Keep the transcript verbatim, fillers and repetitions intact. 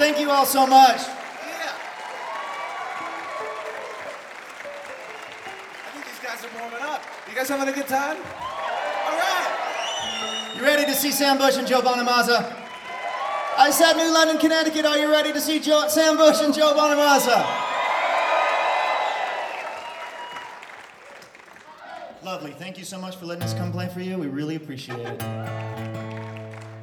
Thank you all so much. Yeah. I think these guys are warming up. You guys having a good time? All right. You ready to see Sam Bush and Joe Bonamassa? I said New London, Connecticut. Are you ready to see Joe, Sam Bush and Joe Bonamassa? Lovely. Thank you so much for letting us come play for you. We really appreciate it.